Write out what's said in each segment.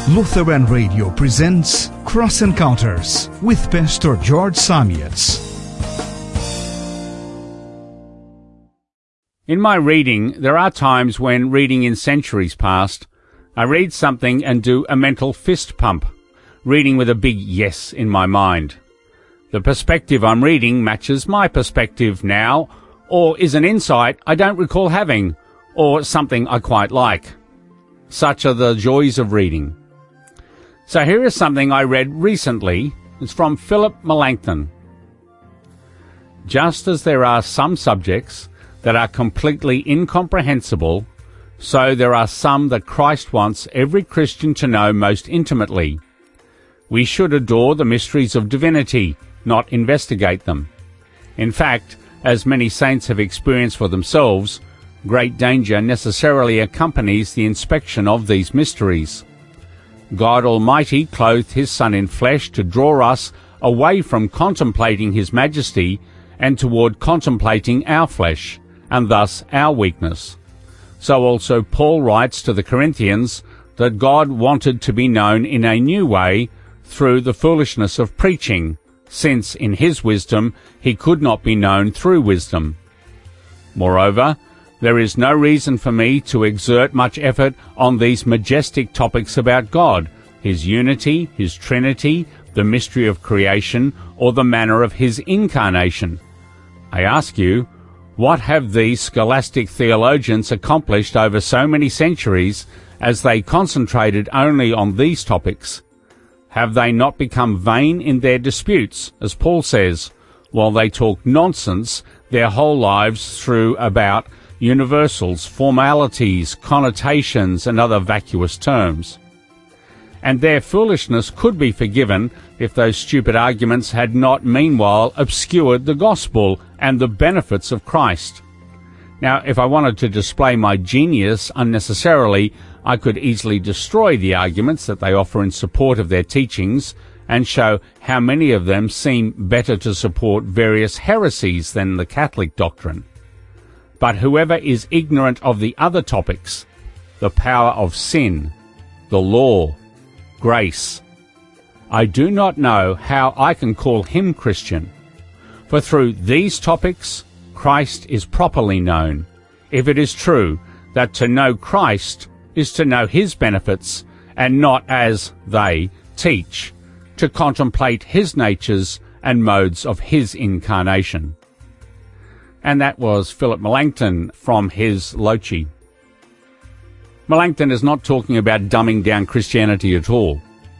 Lutheran Radio presents Cross Encounters with Pastor George Samietz. In my reading, there are times when, reading in centuries past, I read something and do a mental fist pump, reading with a big yes in my mind. The perspective I'm reading matches my perspective now, or is an insight I don't recall having, or something I quite like. Such are the joys of reading. So here is something I read recently. It's from Philip Melanchthon. Just as there are some subjects that are completely incomprehensible, so there are some that Christ wants every Christian to know most intimately. We should adore the mysteries of divinity, not investigate them. In fact, as many saints have experienced for themselves, great danger necessarily accompanies the inspection of these mysteries. God Almighty clothed His Son in flesh to draw us away from contemplating His majesty and toward contemplating our flesh, and thus our weakness. So also Paul writes to the Corinthians that God wanted to be known in a new way through the foolishness of preaching, since in His wisdom He could not be known through wisdom. Moreover, there is no reason for me to exert much effort on these majestic topics about God, His unity, His Trinity, the mystery of creation, or the manner of His incarnation. I ask you, what have these scholastic theologians accomplished over so many centuries as they concentrated only on these topics? Have they not become vain in their disputes, as Paul says, while they talk nonsense their whole lives through about universals, formalities, connotations, and other vacuous terms? And their foolishness could be forgiven if those stupid arguments had not meanwhile obscured the gospel and the benefits of Christ. Now, if I wanted to display my genius unnecessarily, I could easily destroy the arguments that they offer in support of their teachings and show how many of them seem better to support various heresies than the Catholic doctrine. But whoever is ignorant of the other topics, the power of sin, the law, grace, I do not know how I can call him Christian. For through these topics, Christ is properly known, if it is true that to know Christ is to know His benefits, and not, as they teach, to contemplate His natures and modes of His incarnation. And that was Philip Melanchthon from his Loci. Melanchthon is not talking about dumbing down Christianity at all.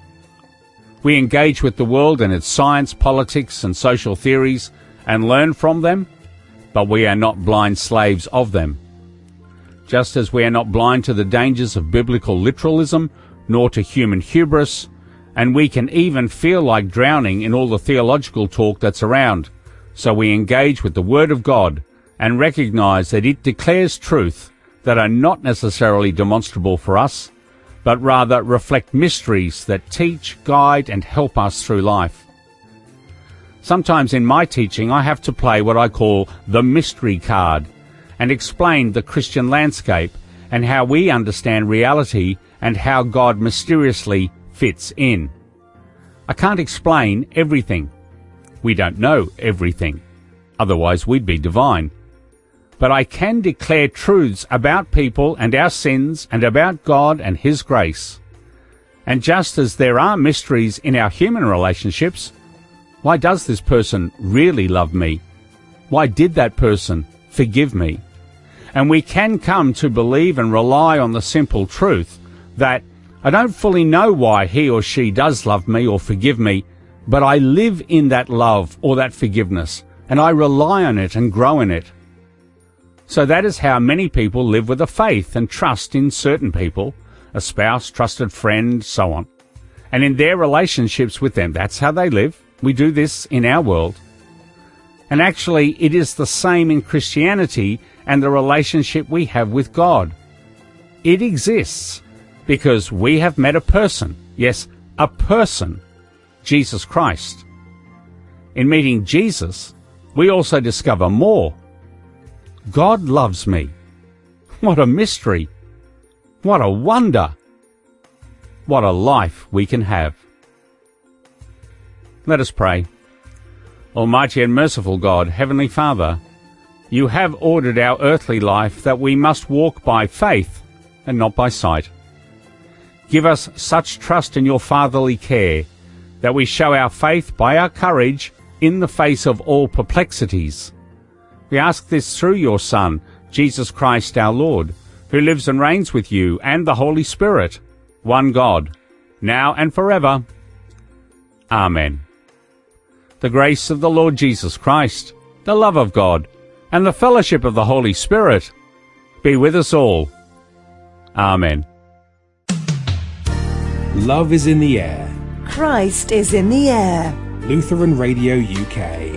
We engage with the world and its science, politics, and social theories and learn from them, but we are not blind slaves of them. Just as we are not blind to the dangers of biblical literalism, nor to human hubris, and we can even feel like drowning in all the theological talk that's around, so we engage with the Word of God and recognize that it declares truth that are not necessarily demonstrable for us, but rather reflect mysteries that teach, guide, and help us through life. Sometimes in my teaching I have to play what I call the mystery card and explain the Christian landscape and how we understand reality and how God mysteriously fits in. I can't explain everything. We don't know everything. Otherwise we'd be divine. But I can declare truths about people and our sins and about God and His grace. And just as there are mysteries in our human relationships, why does this person really love me? Why did that person forgive me? And we can come to believe and rely on the simple truth that I don't fully know why he or she does love me or forgive me, but I live in that love or that forgiveness, and I rely on it and grow in it. So that is how many people live with a faith and trust in certain people, a spouse, trusted friend, so on. And in their relationships with them, that's how they live. We do this in our world. And actually, it is the same in Christianity and the relationship we have with God. It exists because we have met a person, yes, a person, Jesus Christ. In meeting Jesus, we also discover more. God loves me. What a mystery. What a wonder. what a life we can have. Let us pray. Almighty and merciful God, Heavenly Father, you have ordered our earthly life that we must walk by faith and not by sight. Give us such trust in your fatherly care that we show our faith by our courage in the face of all perplexities. We ask this through your Son, Jesus Christ our Lord, who lives and reigns with you and the Holy Spirit, one God, now and forever. Amen. The grace of the Lord Jesus Christ, the love of God, and the fellowship of the Holy Spirit be with us all. Amen. Love is in the air. Christ is in the air. Lutheran Radio UK.